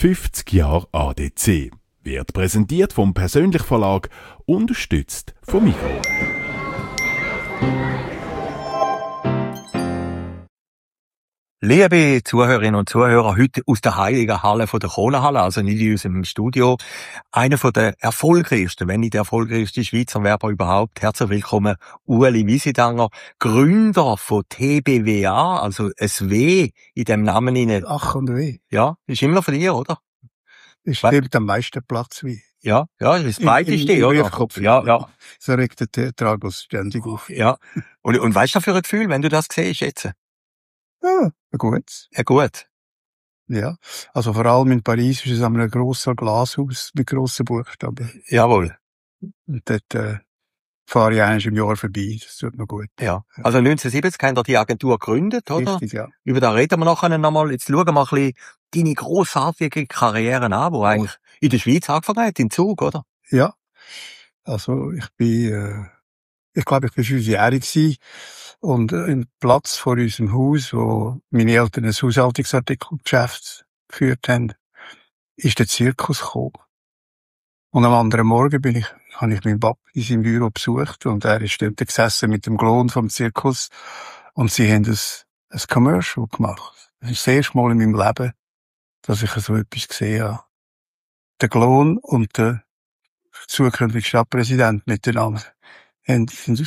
50 Jahre ADC. Wird präsentiert vom Persönlich Verlag, unterstützt vom Migros. Liebe Zuhörerinnen und Zuhörer, heute aus der heiligen Halle von der Kohlehalle, also nicht in unserem Studio, einer von der erfolgreichsten, wenn nicht der erfolgreichste Schweizer Werber überhaupt. Herzlich willkommen, Ueli Wiesidanger, Gründer von TBWA, also ein W in dem Namen hinein. Ach und weh. Ja, ist immer von dir, oder? Es nimmt am meisten Platz wie. Ja, das ist das breiteste, im oder? Briefkopf. Ja. So regt der Tragos ständig auf. Ja. Und weißt du für ein Gefühl, wenn du das siehst jetzt? Ja, gut. Ja, gut. Ja. Also vor allem in Paris ist es ein grosser Glashaus mit grossen Buchstaben. Jawohl. Und dort fahre ich einmal im Jahr vorbei. Das tut mir gut. Ja. Also 1970 haben wir die Agentur gegründet, oder? Richtig, ja. Über da reden wir nachher nochmal. Jetzt schauen wir mal ein bisschen deine grossartige Karriere an, die eigentlich in der Schweiz angefangen hat, in Zug, oder? Ja. Also ich glaube, ich bin 5-jährig gewesen. Und im Platz vor unserem Haus, wo meine Eltern ein Haushaltungsartikelgeschäft geführt haben, ist der Zirkus gekommen. Und am anderen Morgen habe ich meinen Papa in seinem Büro besucht und er ist dort gesessen mit dem Klon vom Zirkus und sie haben ein Commercial gemacht. Das ist das erste Mal in meinem Leben, dass ich so etwas gesehen habe. Der Klon und der zukünftige Stadtpräsident miteinander haben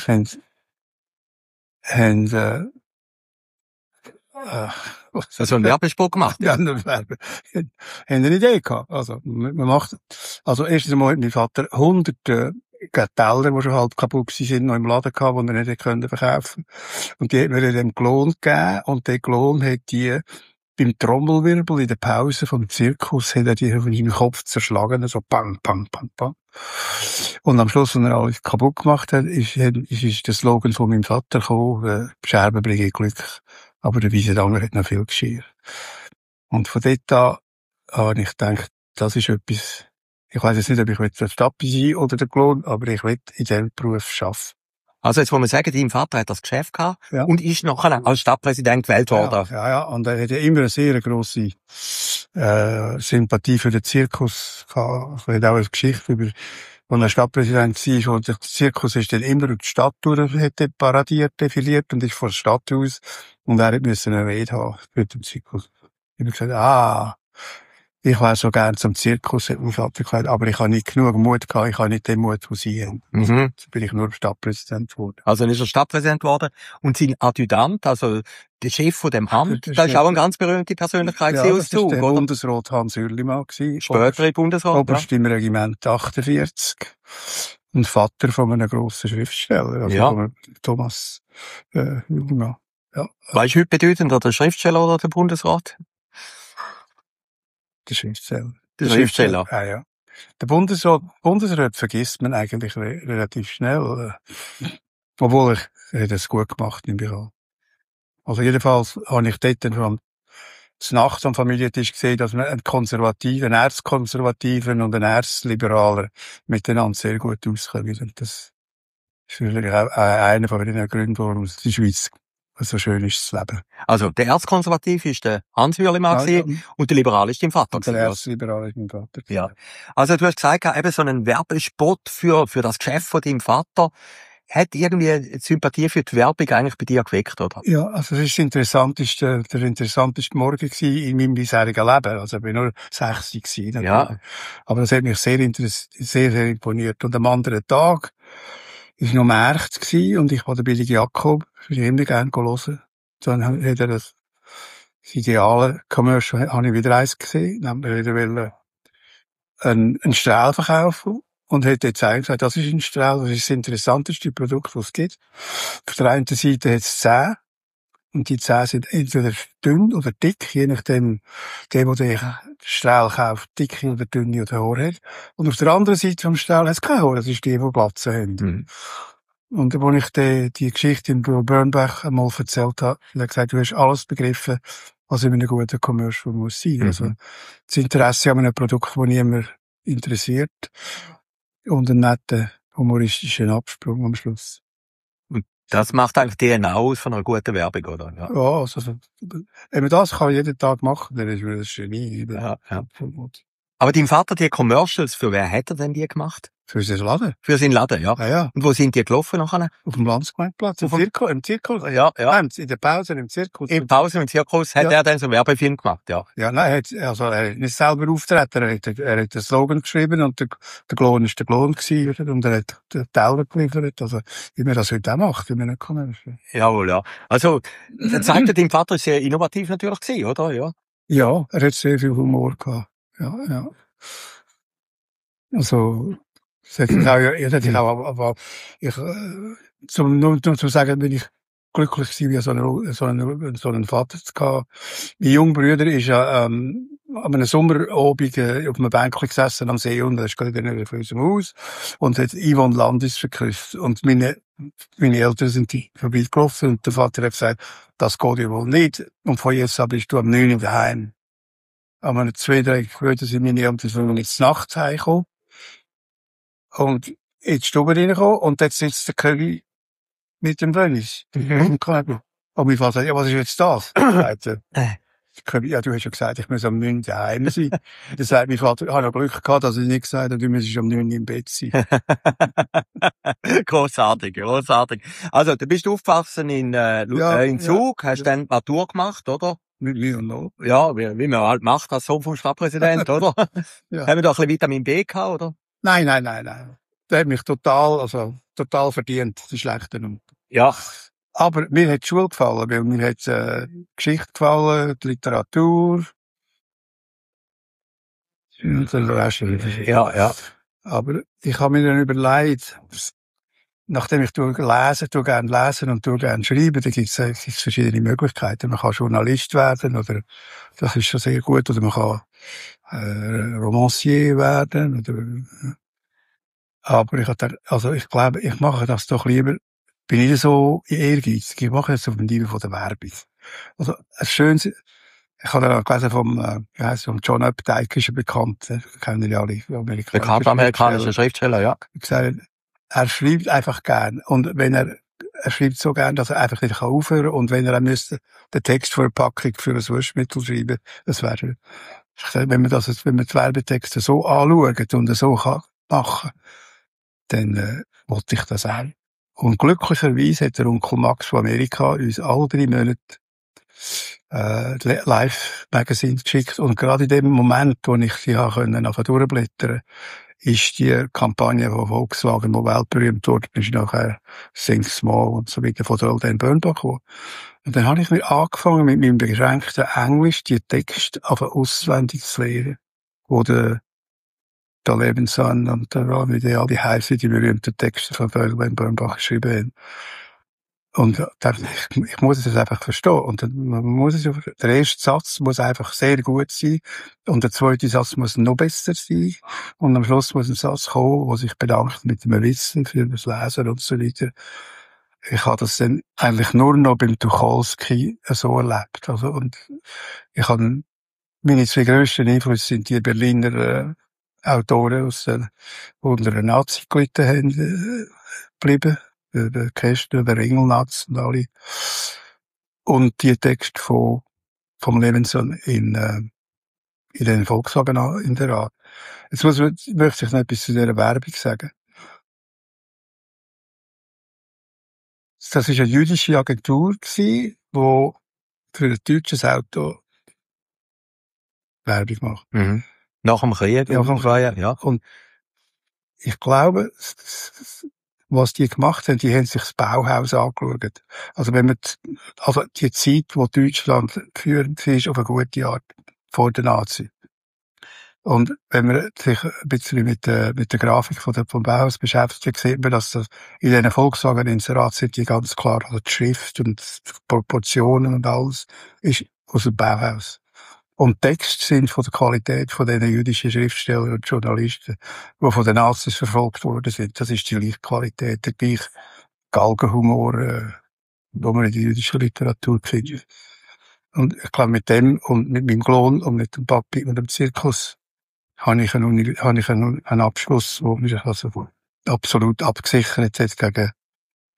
so einen Werbespruch gemacht. Ja, haben eine Idee gehabt. Also, man macht, also erstens einmal hat mein Vater hunderte Teller, die schon halb kaputt sind, noch im Laden gehabt, die er nicht verkaufen konnte. Und die hat mir dem Klon gegeben, und der Klon hat die beim Trommelwirbel in der Pause vom Zirkus hat er die von seinem Kopf zerschlagen, so pang, pang, pang, pang. Und am Schluss, wenn er alles kaputt gemacht hat, ist der Slogan von meinem Vater gekommen, Scherben bringen Glück. Aber der Wiesidanger hat noch viel Geschirr. Und von dort an habe ich gedacht, das ist etwas, ich weiss jetzt nicht, ob ich der Stappi sein oder der Klon, aber ich will in diesem Beruf arbeiten. Also jetzt muss man sagen, dein Vater hat das Geschäft gehabt und ist nachher als Stadtpräsident gewählt worden. Ja. Und er hatte immer eine sehr grosse Sympathie für den Zirkus gehabt. Er hat auch eine Geschichte über, als er Stadtpräsident war, und der Zirkus ist dann immer durch die Stadt durch, hat paradiert, defiliert und ist vor der Stadt aus. Und er musste eine Rede haben für den Zirkus. Ich habe gesagt, ich wäre so gern zum Zirkus, hat mein Vater gesagt, aber ich habe nicht genug Mut gehabt, ich habe nicht den Mut, den sie haben. Mhm. So bin ich nur Stadtpräsident geworden. Also dann ist er Stadtpräsident geworden. Und sein Adjutant, also der Chef von dem Amt, das ist auch eine ganz berühmte Persönlichkeit aus Zug, der oder? Bundesrat Hans Hürlimann gewesen. Spätere Bundesrat, Oberst im Regiment 48. Und Vater von einem grossen Schriftsteller, also von Thomas Hürlimann. Ja. Was ist heute bedeutender, der Schriftsteller oder der Bundesrat? Der Schriftsteller. Der Schriftsteller. Ja. Der Bundesrat vergisst man eigentlich relativ schnell, obwohl er hat es gut gemacht im Büro. Also jedenfalls habe ich dort dann zur Nacht am Familientisch gesehen, dass man einen Erzkonservativen und einen Erzliberaler miteinander sehr gut auskommen. Und das ist natürlich auch einer von den Gründen, warum die Schweiz so schön ist, das Leben. Also, der Erzkonservativ ist der Hans Hürlimann und der Liberal ist dein Vater. Und der Erzliberal ist mein Vater. Ja. Also, du hast gesagt, eben so einen Werbespot für das Geschäft von deinem Vater hat irgendwie Sympathie für die Werbung eigentlich bei dir geweckt, oder? Ja, also, es ist der interessanteste Morgen gewesen in meinem bisherigen Leben. Also, ich bin nur 60 gewesen, natürlich. Ja. Aber das hat mich sehr imponiert. Und am anderen Tag, ich war noch März gewesen, und ich war der billige Jakob, würde ich immer gerne hören. Dann hat er das ideale Commercial, habe ich wieder eins gesehen, nämlich wieder einen Strahl verkaufen. Und hat jetzt eigentlich gesagt, das ist ein Strahl, das ist das interessanteste Produkt, was es gibt. Auf der einen Seite hat es 10. Und die 10 sind entweder dünn oder dick, je nachdem, der den Strahl kauft, dicke oder dünne oder Haar hat. Und auf der anderen Seite vom Strahl hat es kein Haar, das ist die Platzen haben. Mhm. Und als ich die Geschichte in Bernbach einmal erzählt habe, hat er gesagt, du hast alles begriffen, was in einem guten Commercial muss sein. Mhm. Also, das Interesse an einem Produkt, das niemand interessiert. Und einen netten humoristischen Absprung am Schluss. Und Das macht eigentlich DNA aus von einer guten Werbung, oder? Ja. Ja, also, wenn man das kann jeden Tag machen, dann ist man das Genie. Ja. Aber dein Vater, die Commercials, für wer hat er denn die gemacht? Für sein Laden. Für seinen Laden, ja. Ja. Und wo sind die gelaufen nachher? Auf dem Landsgemeindeplatz. Im Zirkus. Ja. Nein, in der Pause, im Zirkus. In Pause im Zirkus hat er dann so einen Werbefilm gemacht, ja. Ja, nein, er hat nicht selber auftreten. Er hat den Slogan geschrieben und der Klon ist der Klon gewesen und er hat den Teller geliefert. Also, wie man das heute auch macht, wie man nicht kann. Jawohl, ja. Also, das zeigt dein Vater ist sehr innovativ natürlich gewesen, oder? Ja. Ja, er hat sehr viel Humor gehabt. Ja. Also, nur zu sagen, bin ich glücklich gewesen, so einen Vater zu haben. Mein junger Bruder ist ja, an einem Sommerabend, auf einem Bänkchen gesessen am See und er ist gerade in der Nähe von unserem Haus und hat Yvonne Landis verküsst. Und meine Eltern sind die vorbeigelaufen und der Vater hat gesagt, das geht ja wohl nicht. Und von jetzt an bist du am 9 Uhr daheim. Aber 2-3 Brüder sind meine Eltern, wenn wir nicht nachts heimkommen. Und in die Stube reingekommen und dort sitzt der König mit dem Wönnis. Und mein Vater sagt, ja, was ist jetzt das? Sagt er, König, ja, du hast ja gesagt, ich muss am 9 daheim sein. Dann sagt mein Vater, ich habe noch Glück gehabt, dass er nicht gesagt hat, du musst am 9 im Bett sein. Grossartig. Also, du bist aufgewachsen in Zug, hast dann die Matur gemacht, oder? Mit mir und noch. Ja, wie man halt macht als Sohn vom Stadtpräsident, oder? Ja. Haben wir doch ein bisschen Vitamin B gehabt, oder? Nein. Der hat mich total verdient, die schlechte Note. Ja. Aber mir hat die Schule gefallen, weil mir hat Geschichte gefallen, die Literatur. Ja. Aber ich habe mir dann überlegt, nachdem ich gerne lesen und gerne schreiben, da gibt's verschiedene Möglichkeiten. Man kann Journalist werden, oder, das ist schon sehr gut, oder man kann, Romancier werden, oder, aber ich glaube, ich mache das doch lieber, bin ich so ehrgeizig, ich mache es auf dem Niveau von der Werbung. Also, ein schönes, ich habe da gelesen vom John Updike, ist ja bekannt, kennen ja alle amerikanische Schriftsteller, ja. Er schreibt einfach gern. Und wenn er schreibt so gern, dass er einfach nicht aufhören kann. Und wenn er müsste den Text für eine Packung für ein Waschmittel schreiben, das wäre, wenn man die Werbetexte so anschaut und so kann machen, dann, wollte ich das auch. Und glücklicherweise hat der Onkel Max von Amerika uns alle 3 Monate Live-Magazine geschickt. Und gerade in dem Moment, wo ich sie nachher durchblättern, ist die Kampagne von Volkswagen, die weltberühmt wurde, ist nachher Think Small und so weiter von der Dan Bernbach gekommen. Und dann habe ich mir angefangen, mit meinem beschränkten Englisch die Texte auswendig zu lernen, wo der Lebensson und der Rami, die alle heißen, die berühmten Texte von Dan Bernbach geschrieben haben. Und ich muss es einfach verstehen. Und der erste Satz muss einfach sehr gut sein. Und der zweite Satz muss noch besser sein. Und am Schluss muss ein Satz kommen, der sich bedankt mit dem Wissen für das Lesen und so weiter. Ich habe das dann eigentlich nur noch beim Tucholsky so erlebt. Also, und ich habe, meine 2 grössten Einflüsse sind die Berliner, Autoren die unter einer Nazi gelitten haben, geblieben. Der Kästner, der Engelnatz und alle. Und die Texte vom Levinson in den Volkswagen in der Art. Jetzt möchte ich noch etwas zu dieser Werbung sagen. Das ist eine jüdische Agentur gewesen, die für ein deutsches Auto Werbung macht. Mhm. Nach dem Krieg? Ja. Und ich glaube, was die gemacht haben, die haben sich das Bauhaus angeschaut. Also die Zeit, wo Deutschland führend war, auf eine gute Art, vor der Nazi. Und wenn man sich ein bisschen mit der Grafik vom Bauhaus beschäftigt, sieht man, dass das in diesen Volkswagen-Inseraten sind die ganz klar, also die Schrift und die Proportionen und alles ist aus dem Bauhaus. Und Texte sind von der Qualität von diesen jüdischen Schriftsteller und Journalisten, die von den Nazis verfolgt worden sind. Das ist die gleiche Qualität, der gleiche Galgenhumor, wo man in der jüdischen Literatur findet. Und ich glaube, mit dem und mit meinem Klon und mit dem Papi und dem Zirkus habe ich einen Abschluss, der mich also absolut abgesichert hat gegen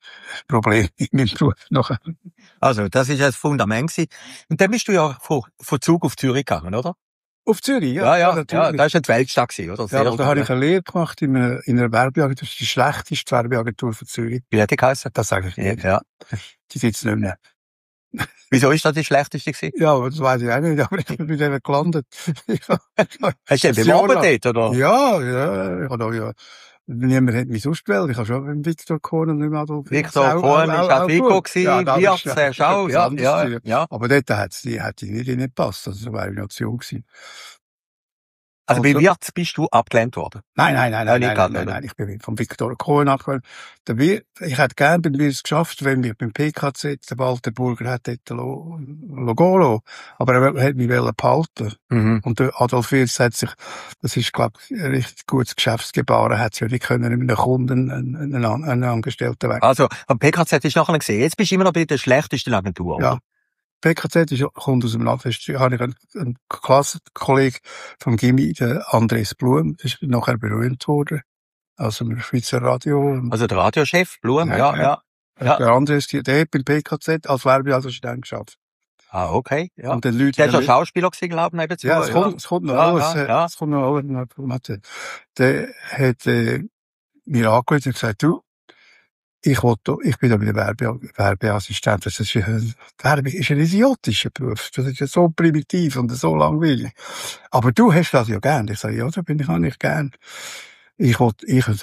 Problem in meinem Beruf nachher. Also, das ist ein Fundament gewesen. Und dann bist du ja von Zug auf Zürich gegangen, oder? Auf Zürich, ja, natürlich. Das war die Weltstadt gewesen, oder? Ja, da habe ich eine Lehre gemacht in einer Werbeagentur. Das ist die schlechteste Werbeagentur von Zürich. Wie hat die geheißen? Das sage ich nicht. Ja. Die sitzt nicht mehr. Wieso ist das die schlechteste gewesen? Ja, das weiß ich auch nicht, aber ich bin mit denen gelandet. Hast du den beworben dort, oder? Ja, ich habe da ja, niemand hat mich sonst gewählt. Ich habe schon mit Victor Kohn und mit Adolf. Victor Kohn ist auch Vico gewesen, Wirtz, Schau, ja. Aber dort hat die nicht reingepasst. Also, so war ich noch zu jung gewesen. Also bei Wirtz bist du abgelehnt worden? Nein. Ich bin vom Victor Kohn abgelehnt. Ich hätte gerne bei mir es geschafft, wenn wir beim PKZ, der Walter Burger hat dort gehen lassen. Aber er hat mich behalten. Mhm. Und der Adolf Wirtz hat sich, das ist, glaube ich, ein richtig gutes Geschäftsgebaren, hat sich ja nicht können mit einem Kunden einen Angestellten weg. Also, am PKZ ist nachher gesehen. Jetzt bist du immer noch bei der schlechtesten Agentur, ja. Oder? PKZ kommt aus dem Landfest. Ich habe einen Klassenkollegen vom Gimmi, der Andres Blum, ist nachher berühmt worden. Also im Schweizer Radio. Also der Radiochef, Blum, ja. Der Andres, der hat beim PKZ als Werbeassistent geschafft. Ah, okay, ja. Und den Leuten, der ist ja Schauspieler gewesen, glaube ich, nebenzu. Ja, es kommt noch alles. Es kommt noch alles. Der hat mir angerufen und gesagt, du, ich bin da bei der Werbeassistent. Werbung ist ein idiotischer Beruf. Das ist ja so primitiv und so langweilig. Aber du hast das ja gern. Ich sage, ja, da bin ich auch nicht gern. Ich will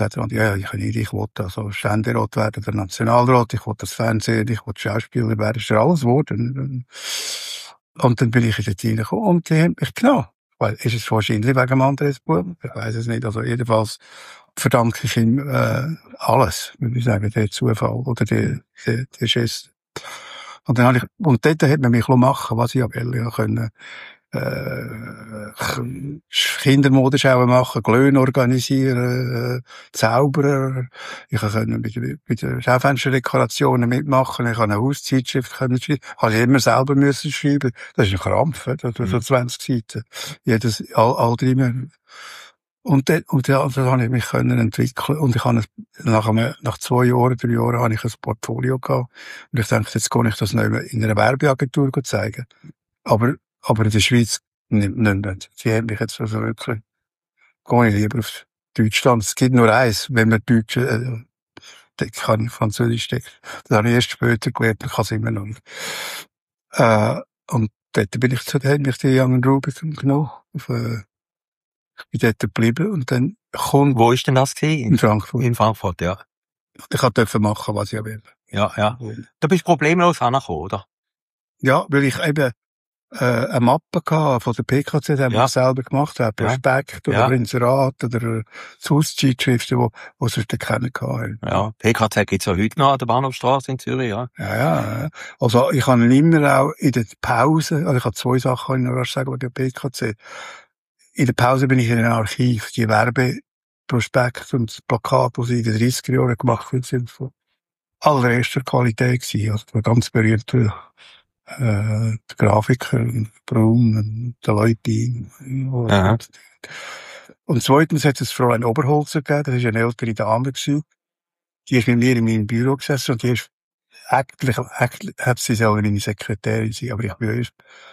also Ständerat werden, der Nationalrat, ich will das Fernsehen, ich will Schauspieler werden, das ist ja alles geworden. Und dann bin ich in dort reingekommen und die haben mich genommen. Weil, ist es wahrscheinlich wegen dem Andres Blum? Ich weiss es nicht. Also, jedenfalls, verdanke ich ihm, alles. Würde ich sagen, der Zufall oder der Schiss. Und dann und dort hat man mich machen, was ich will. Ich können, Kindermodenschau machen, Glöhn organisieren, Zauberer. Ich konnte bei den Schaufensterdekorationen mitmachen. Ich konnte eine Hauszeitschrift schreiben. Habe ich immer selber müssen schreiben. Das ist ein Krampf, so 20 Seiten. All 3 Monate. Und dann habe ich mich entwickeln. Und ich habe nach 2 Jahren, 3 Jahren, habe ich ein Portfolio gehabt. Und ich dachte, jetzt kann ich das nicht mehr in einer Werbeagentur zeigen. Aber in der Schweiz nicht mehr. Sie haben mich jetzt also wirklich, gehe ich lieber auf Deutschland. Es gibt nur eins, wenn man Deutsch, da kann ich Französisch stecken. Das habe ich erst später gelernt, ich kann es immer noch nicht. Und dort hat mich die Young Rubicon genommen. Ich bin dort geblieben und dann kommt... Wo ist denn das gewesen? In Frankfurt. In Frankfurt, ja. Ich durfte machen, was ich will. Ja. Da bist du problemlos angekommen, oder? Ja, weil ich eben eine Mappe hatte von der PKZ, die haben wir selber gemacht, Prospekt oder Inserat oder Hauszeitschriften, wo sie den kennen hatten. Ja, PKZ gibt's ja heute noch an der Bahnhofstrasse in Zürich, ja. Ja. Also ich habe immer auch in der Pause, also ich habe 2 Sachen, kann ich noch sagen, wegen der PKZ. In der Pause bin ich in einem Archiv, die Werbeprospekte und Plakate, die sie in den 30er Jahren gemacht haben, sind von allererster Qualität gewesen. Also der ganz berühmte der Grafiker, Braun und der Leute. Und zweitens hat es Fräulein Oberholzer gegeben, das ist eine ältere Dame gewesen. Die ist mit mir in meinem Büro gesessen und die ist eigentlich hat sie selber meine Sekretärin sein, aber ich bin erst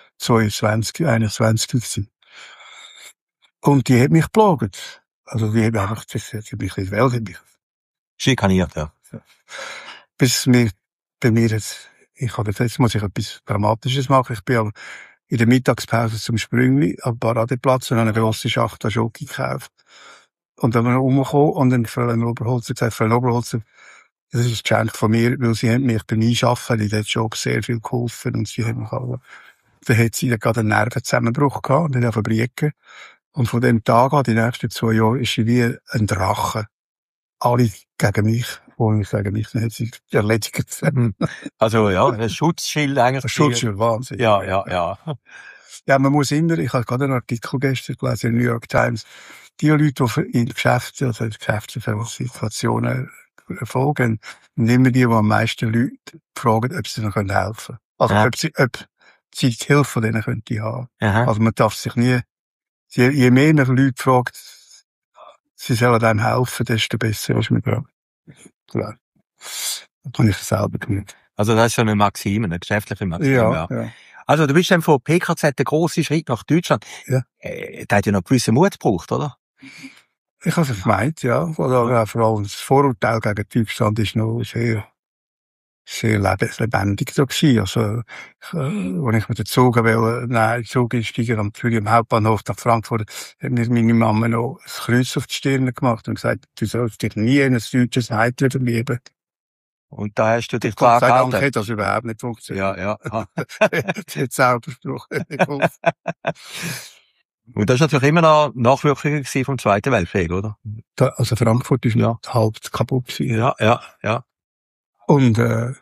21 gewesen. Und die hat mich geplagt. Also die hat einfach, die hat mich nicht wählt, hat mich schikaniert, ja. Bis bei mir jetzt, jetzt muss ich etwas Dramatisches machen. Ich bin in der Mittagspause zum Sprüngli am Paradeplatz und habe eine grosse Schachtel Schoki gekauft. Und dann bin ich rumgekommen und dann Fräulein Oberholzer gesagt, Fräulein Oberholzer, das ist ein Geschenk von mir, weil sie haben mich beim Einschaffen in diesem Job sehr viel geholfen und sie haben mich alle, dann hat sie gerade einen Nervenzusammenbruch gehabt und dann verbrieken. Und von dem Tag an, die nächsten 2 Jahre, ist sie wie ein Drache. Alle gegen mich. Und ich sage mich, dann hat sie erledigt. Also, ja, ein Schutzschild eigentlich. Ein Schutzschild, Wahnsinn. Ja. Ja, man muss immer, ich habe gerade einen Artikel gestern gelesen in der New York Times, die Leute, die in Geschäften, also Geschäftssituationen erfolgen, sind immer die am meisten Leute fragen, ob sie ihnen helfen können. Also, ob sie die Hilfe von denen könnte haben. Aha. Also, man darf sich nie, je mehr man Leute fragt, sie sollen einem helfen, desto besser ist man dran. Klar. Dann habe ich selber gemacht. Also das ist so eine Maxime, eine geschäftliche Maxime, Ja, ja. ja. Also du bist dann von PKZ der grosse Schritt nach Deutschland. Ja. Da hat ja noch gewissen Mut gebraucht, oder? Ich habe es gemeint, ja. Oder vor allem das Vorurteil gegen Deutschland ist noch sehr lebendig so gewesen. Also, als ich mit dem Zug Zug einsteigen am Zürich am Hauptbahnhof nach Frankfurt, hat mir meine Mama noch ein Kreuz auf die Stirn gemacht und gesagt, du sollst dich nie in ein deutsches Mädchen verlieben. Und da hast du dich Gott klar sei Dank gehalten. hat das überhaupt nicht funktioniert. Ja, ja. Das hat selber Spruch nicht geholfen. Und das ist natürlich immer noch Nachwirkungen gewesen vom Zweiten Weltkrieg, oder? Also Frankfurt ist Ja. halb kaputt gewesen. Ja. Und,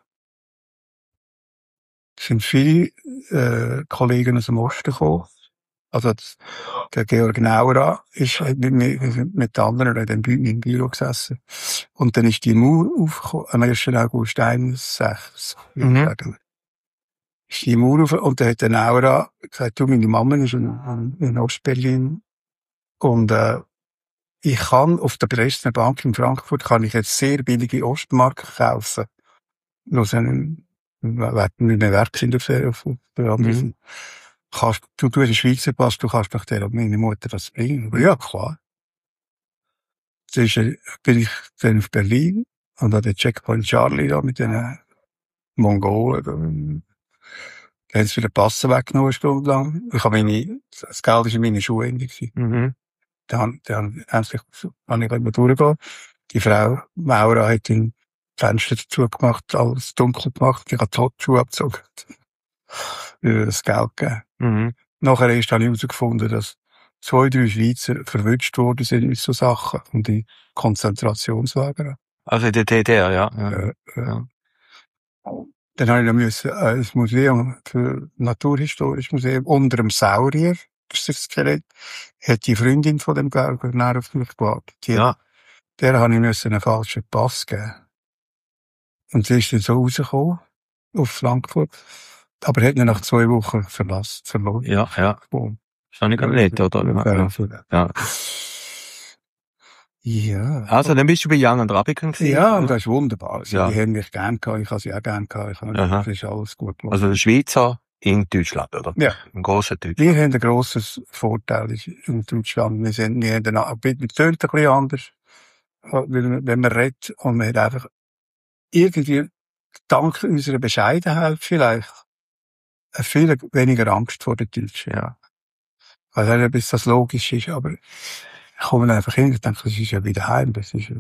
es sind viele, Kollegen aus dem Osten gekommen. Also, der Georg Nauer hat mit anderen im Büro gesessen. Und dann ist die Mauer aufgekommen, am 1. August 61, würde ich sagen. Ist die Mauer auf, und dann hat der Nauer gesagt, du, meine Mama ist in Ostberlin. Und, ich kann auf der Dresdner Bank in Frankfurt kann ich jetzt sehr billige Ostmarken kaufen. Nur so einen, nicht mehr wert sind auf der anderen. Du hast einen Schweizer Pass, du kannst doch der meine Mutter das bringen. Ja, klar. Dann bin ich dann auf Berlin und an den Checkpoint Charlie da mit den Mongolen. Da haben sie wieder Passen weggenommen, eine Stunde lang. Das Geld war in meine Schuhende gewesen. Dann habe ich immer durchgehen. Die Frau Maura hat den Fenster dazu gemacht, alles dunkel gemacht. Ich habe die Hotschuhe abgezogen. Wieder das Geld gegeben. Nachher erst habe ich herausgefunden, dass 2, 3 Schweizer verwünscht worden sind mit so Sachen. Und die Konzentrationslager. Also in der DDR, ja. Dann habe ich noch müssen, ein Museum für Naturhistorisches Museum unter dem Saurier, das ist das Skelett, hat die Freundin von dem Gärtner auf mich gewartet. Der habe ich müssen einen falschen Pass geben. Und sie ist dann so rausgekommen, auf Frankfurt. Aber hat ihn nach 2 Wochen verloren. Ja. Boom. Ist auch nicht nett, oder? Ja. Ja. Also, dann bist du bei Young and Rabican gewesen. Ja, und das ist wunderbar. Also, Ja. die haben mich gern gehabt, ich habe sie auch gern gehabt. Das ist alles gut gemacht. Also, der Schweizer in Deutschland, oder? Ja. Ein grosser Deutschland. Wir haben ein grosses Vorteil in Deutschland. Wir haben wir tönt ein bisschen anders. Wenn man redet, und man hat einfach irgendwie, dank unserer Bescheidenheit vielleicht, viel weniger Angst vor den Deutschen, ja. Also, nicht, bis das logisch ist, aber ich komme einfach hin, ich denke, das ist ja wieder heim, das ist,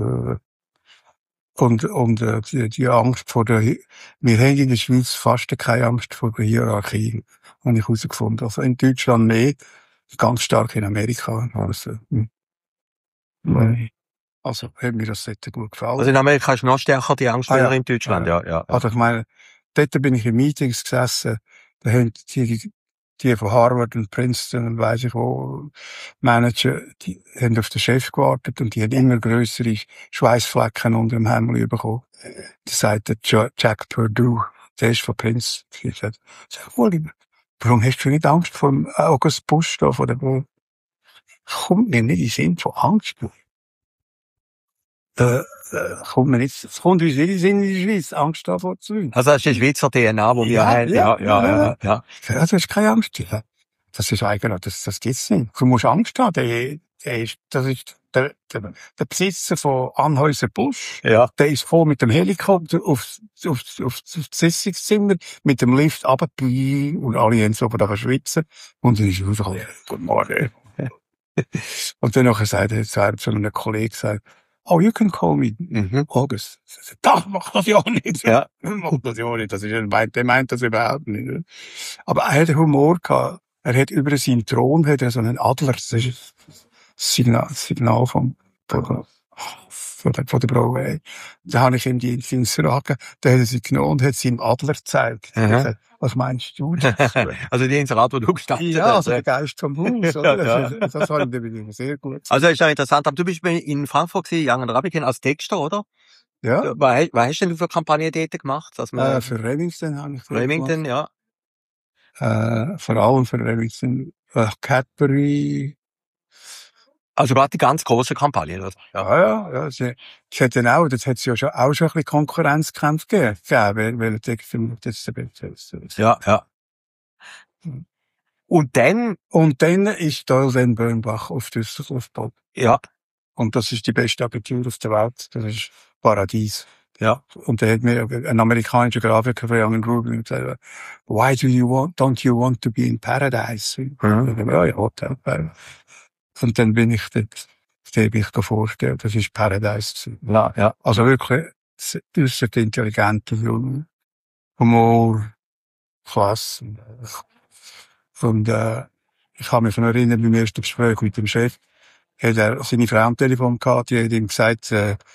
die Angst vor der, wir haben in der Schweiz fast keine Angst vor der Hierarchie, habe ich herausgefunden. Also in Deutschland mehr, ganz stark in Amerika. Also hat mir das sehr gut gefallen. Also in Amerika ist noch stärker die Angst als in Deutschland, ja. Also ich meine, dort bin ich in Meetings gesessen, da haben die von Harvard und Princeton und weiss ich wo, Manager, die haben auf den Chef gewartet und die haben immer grössere Schweißflecken unter dem Hemd bekommen. Das sagt der Jack Purdue, der ist von Princeton. Ich sag, warum hast du nicht Angst vor dem August Busch da, von der, kommt mir nicht in den Sinn von Angst. Kommt mir nicht, es kommt uns nicht in den Sinn in der Schweiz, Angst davor zu haben. Also das ist die Schweizer DNA, die wir haben. Ja. Ja, du hast keine Angst. Das ist eigentlich, das gibt's nicht. Du musst Angst haben. Das ist der Besitzer von Anhäuser Busch. Ja. Der ist voll mit dem Helikopter aufs Sitzungszimmer, mit dem Lift runter, und alle haben so da schwitzen. Und dann ist er rausgekommen, guten Morgen. Und dann nachher sagt er zu einem Kollegen, sagt, oh, you can call me August. Das macht das ja nicht. Ja. Macht das ja nicht. Der meint das überhaupt nicht. Aber er hat Humor gehabt. Er hat über seinen Thron so einen Adler. Das ist das Signal von der Brauerei. Da habe ich ihm die Inserate, da hat er sie genommen und hat sie ihm Adler gezeigt. Was meinst du? Also die Inserat, die du gestartet hast. Ja, also der Geist vom Haus, oder? Das war ihm sehr gut. Also ist ja interessant. Aber du bist in Frankfurt gewesen, Young and Rabican als Texter, oder? Ja. Was hast denn du für Kampagnen dort gemacht? Für Remington habe ich Remington, ja. Vor allem für Remington, Cadbury. Also gerade die ganz große Kampagne, oder? Ja. Es hat dann auch, das hat es ja schon ein bisschen Konkurrenzkämpfe gegeben, weil das. Ja. Und dann, ist da dann Böhnbach auf Düsseldorf gebaut. ja, Und das ist die beste Agentur auf der Welt. Das ist Paradies. ja. Und da hat mir ein amerikanischer Grafiker von Young Rubin gesagt, why don't you want to be in Paradise? Ja, Hotel. Und dann bin ich dort, da habe ich vorgestellt, das ist Paradise. Ja. Also wirklich, äußerst intelligente Junge. Humor, Klasse. Und, ich kann mich noch erinnern, beim ersten Gespräch mit dem Chef, hat er seine Frau am Telefon gehabt, die hat ihm gesagt,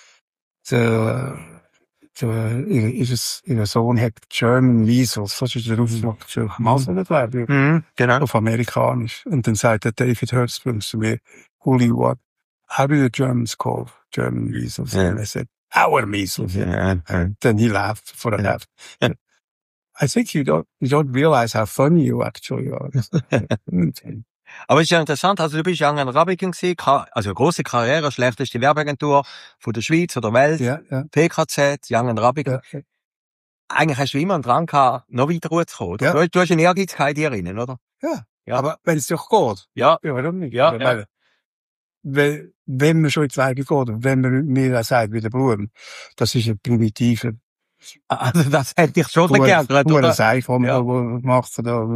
ihr Sohn hat German Measles, das ist der Ausdruck für Masern, Genau. auf Amerikanisch. Und dann sagt der David Hirschsprung zu mir, Uli, how do the Germans call German measles? Yeah. And I said, our measles. Yeah. And then he laughed for a laugh. I think you don't realize how funny you actually are. Aber es ist ja interessant, also du bist Young Rabican gewesen, also grosse Karriere, schlechteste Werbeagentur von der Schweiz oder Welt, Ja. PKZ, Young Rabican. Ja. Eigentlich hast du immer einen Drang gehabt, noch weiter hochzukommen, oder? Ja. Du hast einen Ehrgeiz in dir drin, oder? Ja. Aber wenn es doch geht. Ja. Ja, warum nicht? Ja. Weil, wenn man schon ins Werbe geht, und wenn man mir auch sagt, wie der Blum, das ist ein primitiver, Also das hätte ich schon geärgert, oder? oder? Seich, wo Ja. macht da,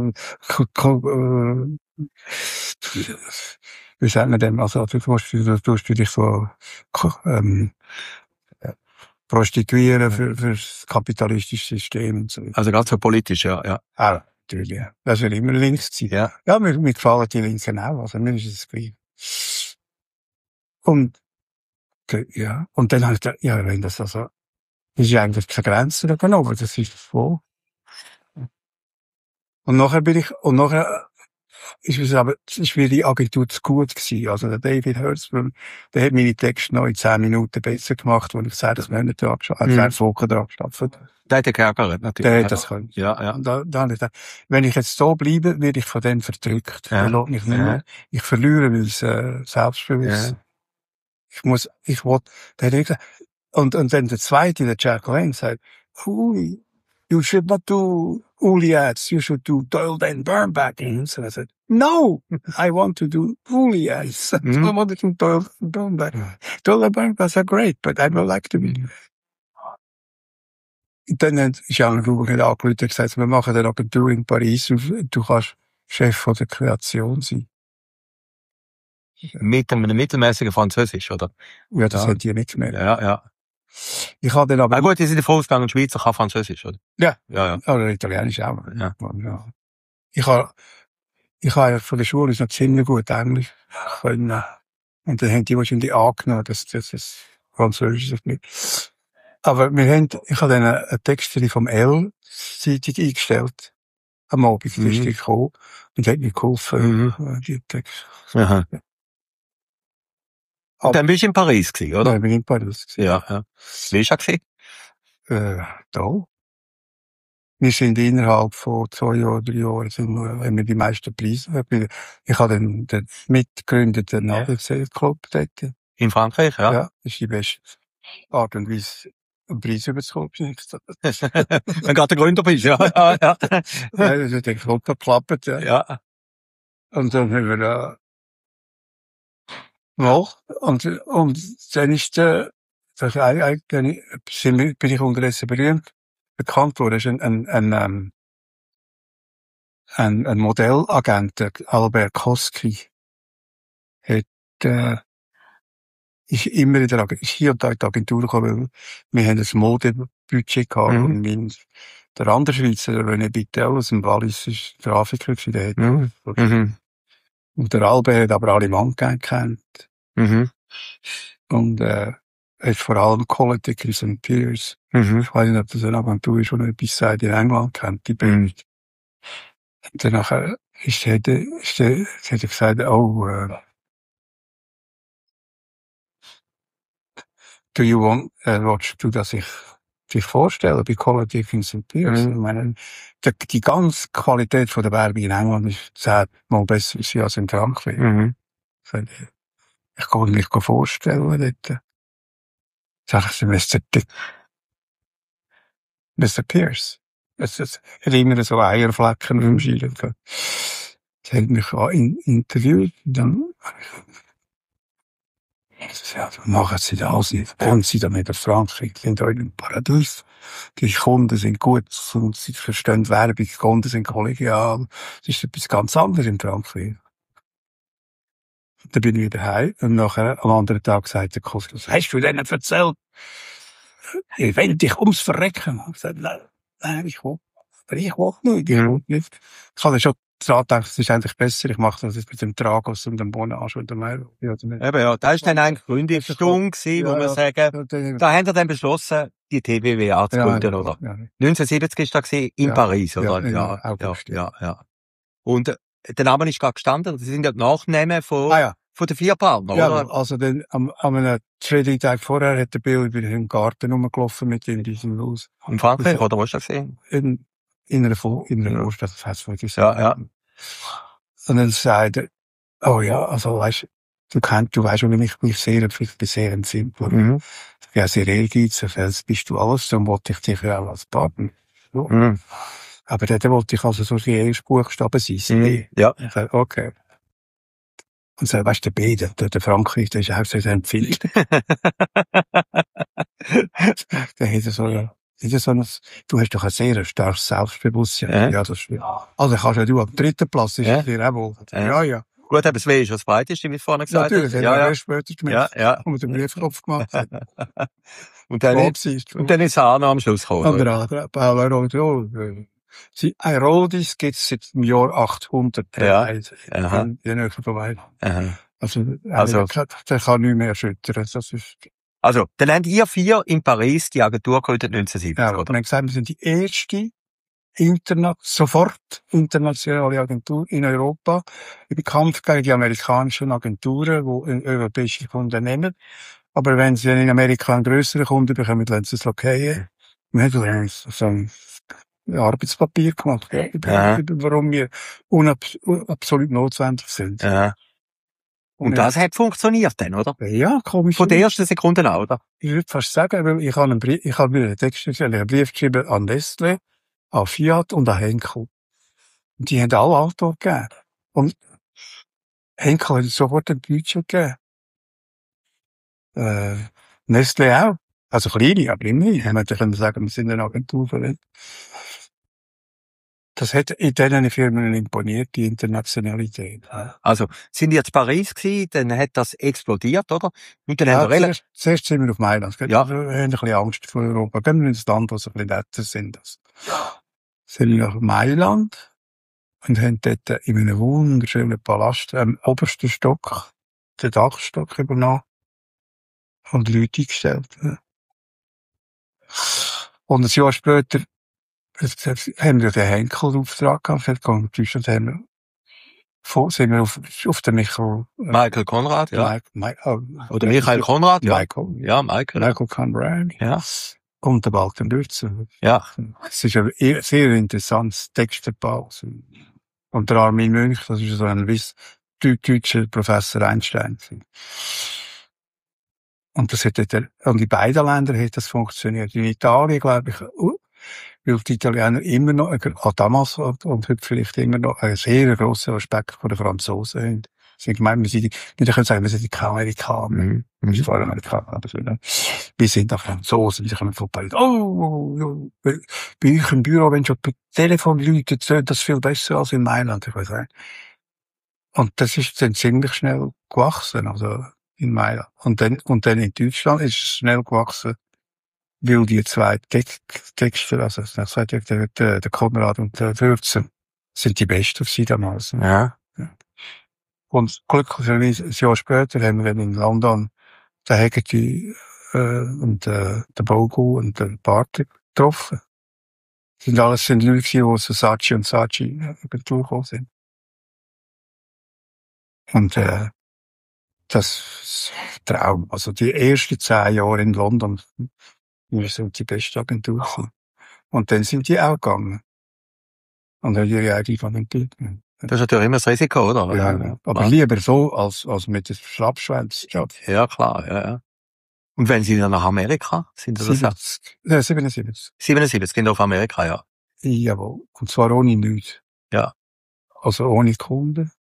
wie sagt man dem, also, du tust du dich so, prostituieren für das kapitalistische System und so. Also ganz so politisch, ja. Ah, natürlich, ja. Das wird immer links sein. Ja. Ja, mir gefallen die Linken auch, also mir ist es gleich. Und, ja. Und dann habe ich gedacht, ja, wenn das also, ist ja eigentlich keine Grenze da genommen, das ist voll. Und nachher ist mir die Agentur zu gut gewesen. Also der David Hirschsprung, der hat meine Texte noch in 10 Minuten besser gemacht, als ich 6 Monate dran gearbeitet habe, 6 Wochen dran gearbeitet. Der hat ja geärgert, natürlich. Der hat das können. Ja. Und da habe ich gedacht, wenn ich jetzt so bleibe, werde ich von denen verdrückt. Ja. Der lässt mich nicht mehr. Ich verliere mein Selbstbewusstsein. Ich will, der hat gesagt, und dann der zweite, der Jack Lane, sagt, Uli, you should not do Uli ads, you should do Doyle Dan Bernbach ads. And I said, no, I want to do Uli ads. I want to do Doyle Dan Bernbach. Doyle Dan Bernbach are great, but I don't like to be. Dann ist Jan Ruber angerufen und gesagt, wir machen eine Agentur in Paris und du kannst Chef von der Kreation sein. Mit einem mittelmäßigen Französisch, oder? Ja, das hat die nicht mehr. Ja. Ich habe dann aber... Ah, gut, die sind davon ausgegangen, die Schweizer kann Französisch, oder? Ja. Ja. Oder Italienisch auch. Ja. Ich habe von der Schule noch ziemlich gut Englisch können. Und dann haben die wahrscheinlich angenommen, dass das Französisch ist nicht. Aber ich habe dann eine Texterin vom L-Zeitung eingestellt. Am Abend ist die gekommen und hat mir geholfen, die Texte. Aha. Und dann bist du in Paris gewesen, oder? Ja, ich bin in Paris gewesen. Ja. Wie ist er gewesen? Da. Wir sind innerhalb von 2 Jahren, 3 Jahren, haben wir die meisten Preise. Ich habe den mitgegründeten Nadelzählclub dort. In Frankreich, ja. Ja, das ist die beste Art und Weise, einen Preis überzukommen. Wenn du gerade der Gründer bist, ja. Ja, das hat den Club geklappt, ja. Ja. Und dann haben wir und dann ist bin ich unterdessen bekannt worden, ist ein Modellagent, der Albert Koski, ist immer ist hier und da in die Agentur gekommen, weil wir haben ein Modebudget gehabt, und der andere Schweizer, der René Bittel aus dem Wallis, ist Grafiker gewesen, der hat, und der Albert hat aber alle Mann gekannt. Und, hat vor allem Quality and Peers. Ich weiß nicht, ob das eine Agentur ist, die noch etwas sagt, in England kennt, die Band. Und dann nachher hat er gesagt, do you want, willst du, dass ich dich vorstelle bei Quality and Peers? Ich meine, die ganze Qualität von der Werbung in England ist 10-mal besser als in Frankreich. Ich kann mich vorstellen, dort. Sag ich, Mr. Pierce. Es hat immer so Eierflecken im Schild. Sie hat mich interviewt, dann, ja, machen Sie das nicht. Kommen Sie da mit Frankreich, Sie sind heute im Paradies. Die Kunden sind gut und sie verstehen Werbung, die Kunden sind kollegial. Es ist etwas ganz anderes in Frankreich. Dann bin ich wieder heim und nachher am anderen Tag sagt der Kollege, was hast du denen erzählt? Ich will dich ums Verrecken. Ich sage, nein, ich will nicht. Ich will nicht. Ich habe schon daran gedacht, es ist eigentlich besser, ich mache das jetzt mit dem Tragos und dem Bonage und dem Euro. Eben, ja, das ist dann eigentlich Gründungsstunde gewesen, wo wir sagen, da haben wir dann beschlossen, die TBW anzugründen, oder? Ja. 1970 ist das in Paris, oder? Ja. Und der Name ist gerade gestanden, das sind ja die Nachnamen von den 4 Partnern, ja, oder? Also dann, am einem 3 Tage vorher hat der Bill über den Garten rumgelaufen mit ihm in diesem Haus. In Frankreich, oder wo hast du das gesehen? In einer Vorstadt, das heisst wirklich so. Ja. Und dann sagt er, oh ja, also weißt du weißt, wie ich bin sehr simpel. Mhm. Ja, sehr ehrgeizig, das bist du alles, dann wollte ich dich ja auch als Partner. So. Mhm. Aber dann wollte ich also so die ersten Buchstaben sein. Mhm. Ja. Ich sage, okay. Und so, weißt du, der Frankreich, der ist auch so empfindlich. Der hätte so ein, du hast doch ein sehr starkes Selbstbewusstsein. Ja, das stimmt. Also kannst ja du am 3. Platz, ist dir auch wohl. Ja. Gut, aber es wäre schon das Breiteste, wie du vorhin gesagt hast. Natürlich, ja. Erst später gemerkt, wo wir den Briefkopf gemacht haben. Und dann ist Anna am Schluss gekommen. Aeroldis gibt's seit dem Jahr 800. In der Nähe von Weiden. Also, der kann nicht mehr erschüttern. Das ist... Also, dann habt ihr 4 in Paris die Agentur gegründet 1970, ja, oder? Wir haben gesagt, wir sind die erste sofort internationale Agentur in Europa. Im Kampf gegen die amerikanischen Agenturen, die europäische Kunden nehmen. Aber wenn sie in Amerika einen grösseren Kunden bekommen, lassen sie es okay. Wir haben so ein Arbeitspapier gemacht, warum wir absolut notwendig sind. Ja. Und das hat funktioniert dann, oder? Ja, komisch. Von der ersten Sekunde an, oder? Ich würde fast sagen, weil ich habe einen Brief geschrieben an Nestlé, an Fiat und an Henkel. Und die haben alle Antwort gegeben. Und Henkel hat sofort ein Budget gegeben. Nestlé auch. Also kleine, aber immerhin. Man könnte sagen, wir sind eine Agentur für das. Das hat in diesen Firmen imponiert, die Internationalität. Also, sind ihr in Paris gewesen, dann hat das explodiert, oder? Und dann haben wir zuerst sind wir auf Mailand. Ja. Wir haben ein bisschen Angst vor Europa. Gehen wir ins Land, wo so ein bisschen netter sind. Sind wir nach Mailand und haben dort in einem wunderschönen Palast am obersten Stock, den Dachstock übernommen und Leute eingestellt. Und ein Jahr später haben wir den Henkel-Auftrag gehabt. Sind wir auf den Michael Konrad, ja. Oder Michael Konrad, ja. Michael Conrad. Ja. Und der Balkan Lürzer. Ja. Es ist ein sehr interessantes Textbau. Und der Armin Münch, das ist so ein deutscher Professor Einstein. Und das hat und in beiden Ländern hat das funktioniert. In Italien, glaube ich, weil die Italiener immer noch, damals und heute vielleicht immer noch, einen sehr grossen Respekt vor den Franzosen haben. Sie meinen, wir können sagen, wir sind keine Amerikaner. Wir sind vor Amerikaner, aber wir sind auch Franzosen, wir kommen von Paris. Bei euch im Büro, wenn schon per Telefon läutet, tönt das viel besser als in Mailand, ich weiß nicht. Und das ist dann ziemlich schnell gewachsen, also in Mailand. Und dann in Deutschland ist es schnell gewachsen, weil die zwei Texter, also der Konrad und der Würzer, sind die Besten auf sie damals. Ja. Und glücklicherweise ein Jahr später haben wir in London den Hegarty und den Bogo und den Bartek getroffen. Das sind Leute, die so Saatchi und Saatchi Agentur gekommen sind. Und das ist ein Traum. Also die ersten 10 Jahre in London, wir sind die beste Agentur. Und dann sind die auch gegangen. Und haben ihre eigene Agentur. Das ist natürlich immer das Risiko, oder? Ja. Aber lieber so, als mit dem Schraubschwänz. Ja, klar, ja. Und wenn Sie dann nach Amerika, sind das 77. 77, gehen auf Amerika, ja. Jawohl. Und zwar ohne nichts. Ja. Also ohne Kunden.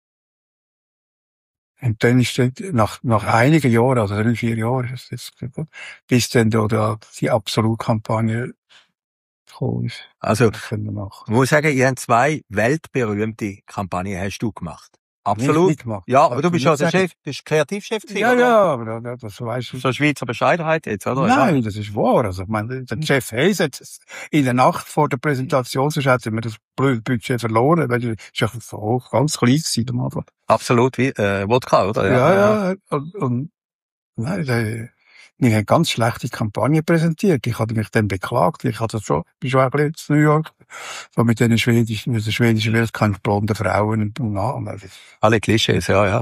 Und dann ist dann nach einigen Jahren, also 3-4 Jahren, bis dann da die Absolut-Kampagne gekommen ist. Also, ich muss sagen, ihr habt 2 weltberühmte Kampagnen hast du gemacht. Absolut. Nicht gemacht. Ja, aber du bist ja der Chef, du bist Kreativchef gewesen, oder? Ja, aber das weißt du. So Schweizer Bescheidenheit jetzt, oder? Nein, das ist wahr. Also, ich meine, der Jeff Hayes hat in der Nacht vor der Präsentation, sonst hat er das blöde Budget verloren, weil er ist ja so ganz klein gewesen am Anfang. Absolut, wie, Wodka, oder? Ja. Und nein, wir haben ganz schlechte Kampagne präsentiert. Ich hatte mich dann beklagt. Ich hatte schon, bin schon ein bisschen in New York. So mit der schwedischen Welt, keine blonde Frauen und alle Klischees, ja.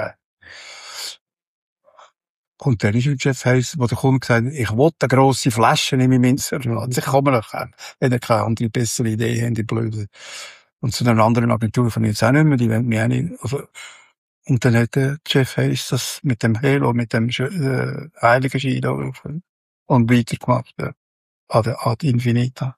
Und dann ist Jeff Hayes, wo der Kunde gesagt hat, ich will eine grosse Flasche in meinem Inserat. Ich komme noch, wenn ihr keine andere, bessere Idee habt, die blöde. Und zu einer anderen Agentur von jetzt auch nicht mehr, die wollen mich auch nicht, also, und dann hat der Jeff Hayes das mit dem Halo, mit dem Heiligenschein da und weitergemacht, ad infinita.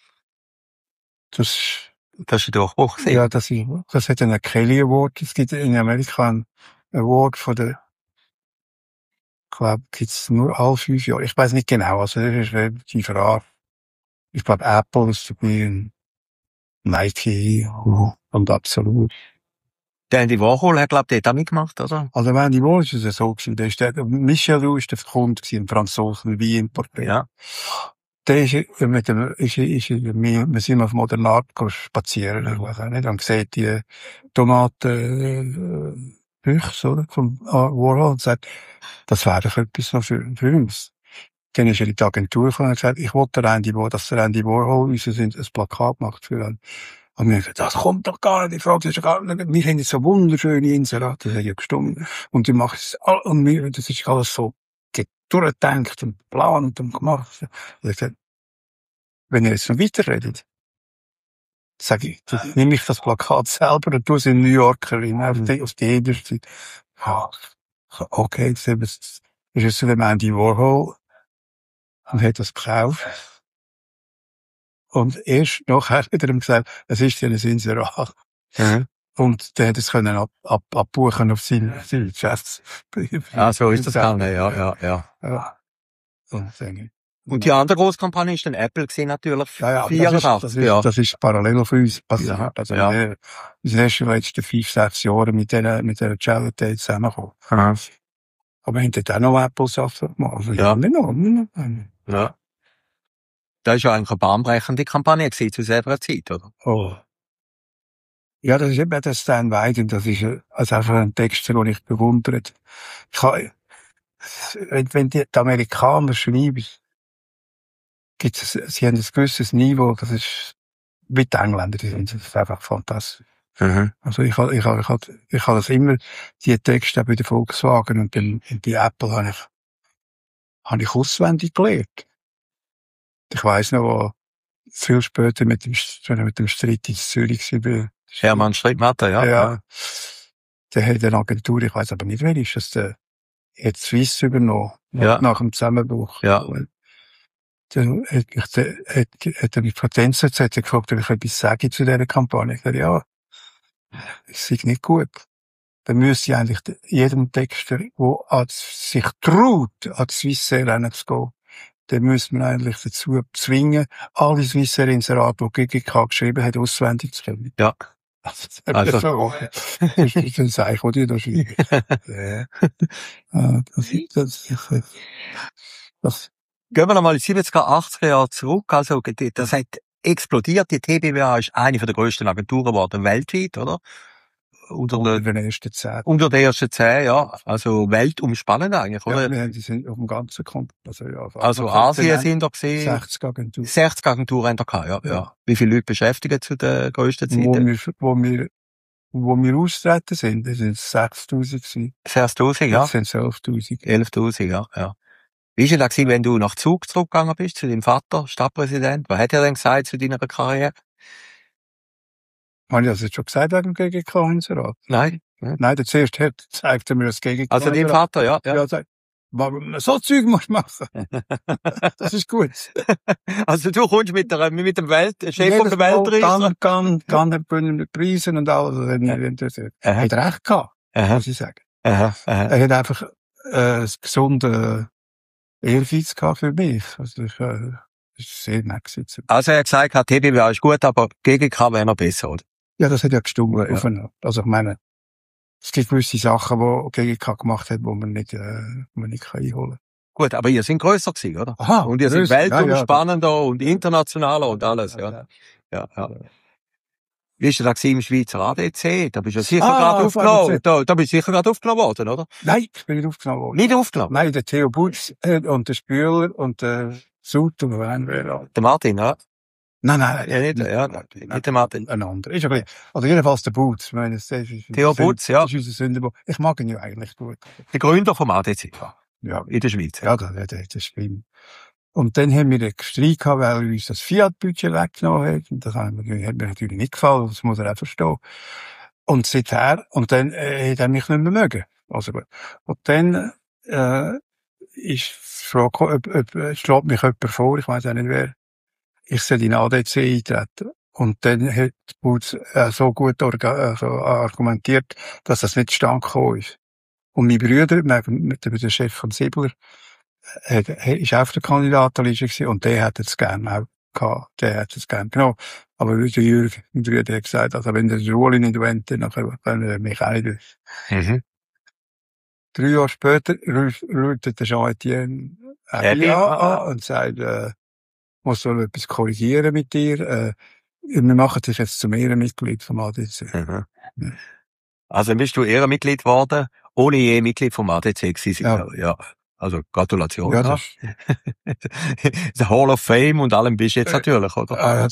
Das ist ein Durchbruch. Ja, das hat einen Kelly Award. Es gibt in Amerika einen Award von der, ich glaube, gibt's nur alle 5 Jahre. Ich weiß nicht genau, also das ist relativ rar. Ich glaube, Apple ist dabei, Nike und Absolut. Der Andy Warhol hat, glaube ich, dort auch mitgemacht, oder? Also, wenn die Warhol ist es so gewesen, Michel Roux ist der Kunde gewesen, ein Franzosen, wie importiert. Ja. Der ist wir sind auf Modern Art spazieren, ich weiß auch nicht, und sieht die Tomaten, Büchse, oder? Vom Warhol und sagt, das wäre doch etwas noch für uns. Dann ist er in die Agentur gekommen und gesagt, ich wollte dass der Andy Warhol uns ein Plakat macht für einen. Und wir haben gesagt, das kommt doch gar nicht, die Frage ist ja gar nicht, wir haben jetzt so wunderschöne Inserate, das hat ja gestimmt. Und die machen es, und das ist alles so durchgedacht und geplant und gemacht. Und ich gesagt, wenn ihr jetzt noch weiterredet, sage ich, dann nehme ich das Plakat selber und tue es in New Yorker auf die Eberste. Ja, okay, das ist so der Andy Warhol und hat das gekauft. Und erst nachher hat er ihm gesagt, es ist ja ein Inserat. Mhm. Und der hat es können abbuchen auf sein Geschäftsbrief. Ah, so ist das gegangen, ja. Und die andere Großkampagne ist dann Apple gewesen, natürlich. Ja, 84, das ist parallel für uns passiert. Ja, Also, ja. wir sind erst in den letzten 5-6 Jahren mit dieser Charity zusammengekommen. Mhm. Aber wir haben dort auch noch Apple-Sachen gemacht. Also, Ja. Nicht noch. Ja. Das ist ja eigentlich eine bahnbrechende Kampagne gewesen zu selber Zeit, oder? Oh. Ja, das ist eben der Stan Weiden, das ist also einfach ein Texter, den ich bewundert. Wenn die Amerikaner schreiben, sie haben ein gewisses Niveau, das ist wie die Engländer, das ist einfach fantastisch. Mhm. Also ich habe das immer, die Texte bei der Volkswagen und bei Apple habe ich auswendig gelernt. Ich weiss noch, wo viel später mit dem Streit in Zürich war. Hermann Strittmatter, ja. Der hat eine Agentur, ich weiss aber nicht, wer ist das, der hat Swiss übernommen, nach dem Zusammenbruch. Ja. Dann hat er mich von der NZZ gefragt, ob ich etwas sage zu dieser Kampagne. Ich sagte, ja, es sei nicht gut. Dann müsste eigentlich jedem Texter, der sich traut, an die Swissair zu gehen, dann müsste man eigentlich dazu zwingen, alle Swissair-Inserate, die GGK geschrieben hat, auswendig zu können. Ja. Das ist ein Zeichen, was die da schreiben. Gehen wir nochmal in die 70er, 80er Jahre zurück. Also, das hat explodiert. Die TBWA ist eine der grössten Agenturen geworden weltweit, oder? Unter den ersten 10. Unter den ersten 10, ja. Also, weltumspannend eigentlich, oder? Ja, die sind auf dem ganzen Kontinent. Also Asien sind da gesehen. 60 Agenturen. 60 Agenturen haben da gehabt, ja. Wie viele Leute beschäftigen zu der grössten Zeit? Wo wir austreten sind, das sind 6.000 gewesen. 6.000, ja. Das sind 11.000. 11.000, ja. Wie ist es denn, wenn du nach Zug zurückgegangen bist, zu deinem Vater, Stadtpräsident? Was hat er denn gesagt zu deiner Karriere? Habe ich das jetzt schon gesagt wegen dem GGK-Inserat? Nein. Nein, der zuerst zeigt er mir das GGK. Also dein Vater, ja. Ja, sagt, so Zeug musst du machen. Das ist gut. Also du kommst mit dem Chef von der Weltreise. Ganz mit Preisen und alles. Das hat mich interessiert. Er hat recht gehabt, muss ich sagen. Er hat einfach, gesunde Ehrgeiz gehabt für mich. Also ich, ist sehr nett gewesen. Also er hat gesagt, TBWA ist gut, aber GGK wäre noch besser, oder? Ja, das hat ja gestimmt. Ja. Aufeinander. Also ich meine, es gibt gewisse Sachen, die GGK gemacht hat, die man nicht einholen kann. Gut, aber ihr seid grösser gewesen, oder? Aha, und ihr seid weltumspannender und internationaler und alles, ja. Wie ist das im Schweizer ADC? Da bist du sicher gerade aufgenommen. Da bist du sicher gerade aufgenommen worden, oder? Nein, ich bin nicht aufgenommen worden. Nicht aufgenommen? Nein, der Theo Butz und der Spüler und der Sud und wer. Der Martin, ja? Nein. Nicht der Martin. Ein anderer. Ist okay. Also jedenfalls der Butz. Ich meine, Theo Butz, ja. Das ist unser Sündenbock. Ich mag ihn ja eigentlich gut. Der Gründer vom ADC. Ja. In der Schweiz. Ja, das stimmt. Und dann haben wir einen Streit gehabt, weil er uns das Fiat-Budget weggenommen hat. Und das hat mir natürlich nicht gefallen. Das muss er auch verstehen. Und seither, und dann, hat er mich nicht mehr mögen. Also gut. Und dann, ist die Frage, ob schlägt mich jemand vor, ich weiss auch nicht wer, ich soll in ADC eintreten. Und dann hat Butz so gut argumentiert, dass das nicht zustande gekommen ist. Und mein Bruder, mit dem Chef von Sibler, ist auch auf der Kandidatenliste gewesen, und der hätte es gerne auch gehabt. Der hätte es gerne genommen. Aber der Jürg, mein Bruder, hat gesagt, also wenn der Ueli nicht will, dann können wir mich auch nicht. 3 Jahre später ruft der Jean-Etienne an und sagt, muss so etwas korrigieren mit dir. Wir machen dich jetzt zum Ehrenmitglied vom ADC. Ja. Also bist du Ehrenmitglied geworden, ohne je Mitglied vom ADC gewesen. Ja. Also Gratulation. Ja, das der Hall of Fame und allem bist du jetzt natürlich, oder?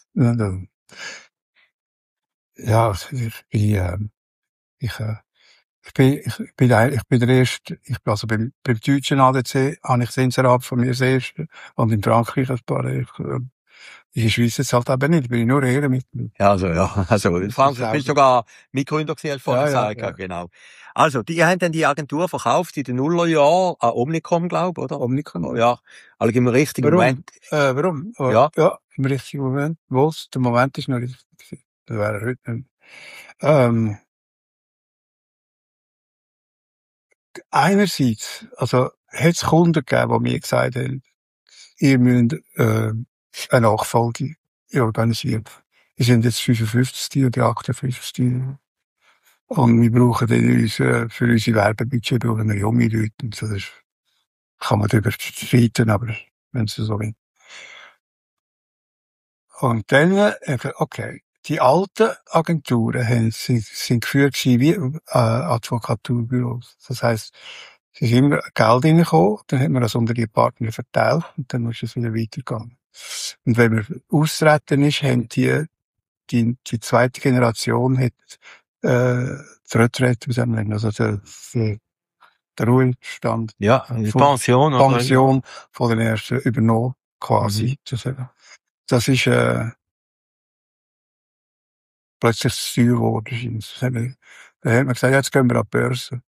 Ich bin der Erste, also beim deutschen ADC habe ich das Inserat von mir das Erste, und in Frankreich ein paar, in der Schweiz jetzt halt eben nicht, bin ich nur Ehrenmitglied. Also in Frankreich bist du sogar Mitgründer gewesen, als vorher gesagt, ja. Genau. Also, die haben dann die Agentur verkauft in den Nullerjahren an Omnicom, glaube ich, oder? Omnicom. Ja. Also im richtigen Moment. Warum? Ja, im richtigen Moment. Der Moment ist noch richtig gewesen. Das wäre heute nicht. Einerseits, also, hat es Kunden gegeben, die mir gesagt haben, ihr müsst, eine Nachfolge organisieren. Wir sind jetzt 55. oder 58. Und wir brauchen dann für unsere Werbebudget brauchen wir junge Leute. Und so, das kann man darüber streiten, aber wenn sie so will. Und dann, okay. Die alten Agenturen sind geführt wie Advokaturbüros. Das heisst, es ist immer Geld reingekommen, dann hat man das unter die Partner verteilt und dann muss es wieder weitergehen. Und wenn man austreten ist, haben die zweite Generation hat, die Retraite, wie sagen wir, also der Ruhestand. Ja, die Pension von den ersten übernommen, quasi. Das ist, plötzlich zu teuer geworden. Da hat man gesagt, jetzt gehen wir an die Börse.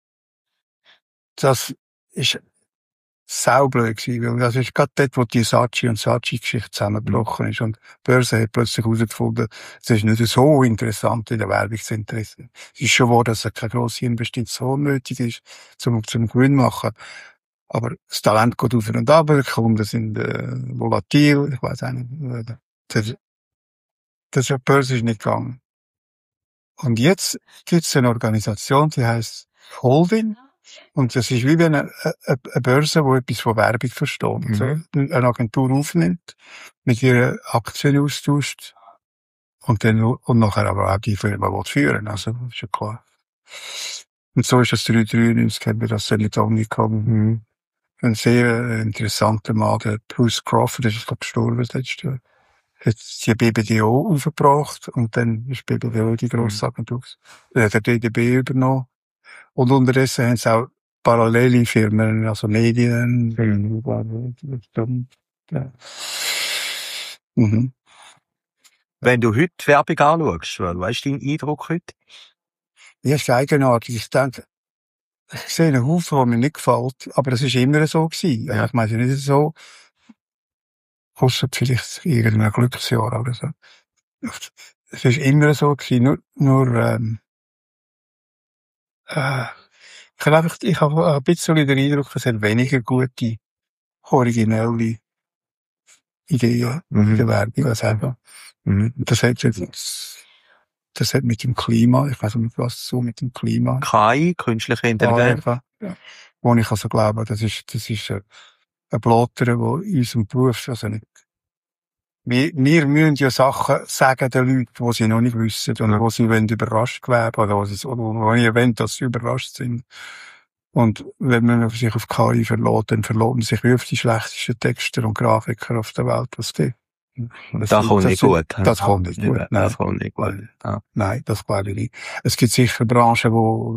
Das ist saublöd gewesen, weil das ist gerade dort, wo die Saatchi und Saatchi-Geschichte zusammengebrochen ist. Und die Börse hat plötzlich herausgefunden, es ist nicht so interessant, in der Werbung zu interessieren. Es ist schon wahr, dass keine grosse Investition nötig ist, zum Gewinn machen. Aber das Talent geht auf und ab, die Kunden sind volatil, ich weiss auch nicht. Die Börse ist nicht gegangen. Und jetzt gibt's eine Organisation, die heisst Holding. Und das ist wie wenn eine Börse, die etwas von Werbung versteht. Also eine Agentur aufnimmt, mit ihren Aktien austauscht und nachher aber auch die Firma führen. Also, das ist ja klar. Und so ist das 393, haben wir das nicht angekommen. Ein sehr interessanter Mann, der Bruce Crawford, der ist gerade gestorben letztes Jahr. Hat die BBDO aufgebracht und dann ist BBDO die grosse Agentur. Der DDB übernommen. Und unterdessen haben sie auch parallele Firmen, also Medien. Wenn du heute die Werbung anschaust, was ist dein Eindruck heute? Ja, ist eigenartig. Ich denke, ich sehe einen Haufen, der mir nicht gefällt, aber das ist immer so gewesen. Ja. Ich meine nicht so, ausser vielleicht irgendein Glücksjahr oder so. Es ist immer so gewesen, ich habe ein bisschen den Eindruck, es hat weniger gute, originelle Ideen in der Werbung als eben. Das hat mit dem Klima, ich weiß nicht, was so mit dem Klima. KI, künstliche Intelligenz. Ja. Wo ich also glaube, das ist ein Blotter, der in unserem Beruf, also nicht. Wir müssen ja Sachen sagen den Leuten, die sie noch nicht wissen, und wo sie überrascht werden, oder wo sie wollen, dass sie überrascht sind. Und wenn man sich auf KI verlässt, dann verlässt man sich auf die schlechtesten Texter und Grafiker auf der Welt, was die. Das kommt nicht gut. Das kommt nicht gut. Nein. Das kommt nicht gut. Ja. Nein, das glaube ich nicht. Es gibt sicher Branchen,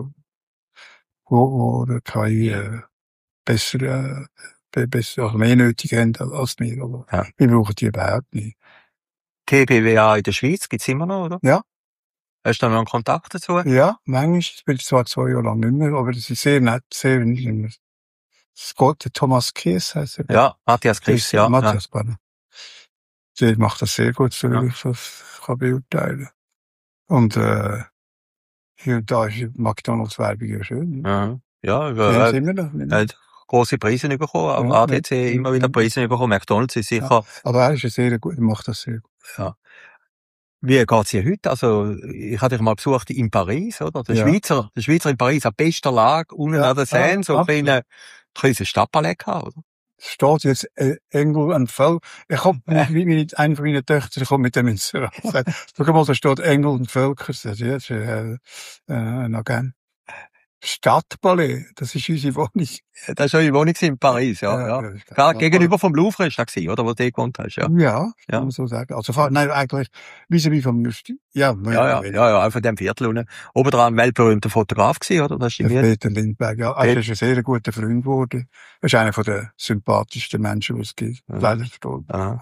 wo der KI, besser, also mehr nötig haben als wir, aber wir brauchen die überhaupt nicht. TBWA in der Schweiz gibt's immer noch, oder? Ja. Hast du da noch einen Kontakt dazu? Ja, manchmal. Ich bin zwar 2 Jahre lang nicht mehr, aber das ist sehr nett, sehr nett. Scott, Thomas Kies heisst er. Ja, Matthias Kies, ja. Matthias, pardon. Der macht das sehr gut, so wie ich das kann beurteilen. Und, hier und da ist McDonalds-Werbung ja schön. Ja, Hat grosse Preise bekommen, ja, ADC immer wieder Preise bekommen, McDonalds ist sicher. Ja, aber er ist ja sehr gut, er macht das sehr gut. Ja. Wie geht's dir heute? Also, ich hatte dich mal besucht in Paris, oder? Der Schweizer in Paris, an bester Lage, unten an der Seine, so ein kleines Stadtpalais gehabt, oder? Es steht jetzt Engel und Völker. Ich hab eine von meinen Töchtern kommt mit dem ins Rat. Schau mal, da steht Engel und Völker. Das ist ein Agent. Stadtpalais, das ist unsere Wohnung. Das ist eure Wohnung in Paris, ja. Klar, gegenüber vom Louvre ist das gewesen, oder? Wo du gewohnt hast, ja. Ja, kann man so sagen. Also, nein, eigentlich, vis-à-vis vom Justiz. Ja, einfach dem Viertel unten. Obendran ein weltberühmter Fotograf gewesen, oder? Das ist Peter Lindbergh, ja. Er ist ein sehr guter Freund geworden. Er ist einer der sympathischsten Menschen, die es gibt. Leider verstorben.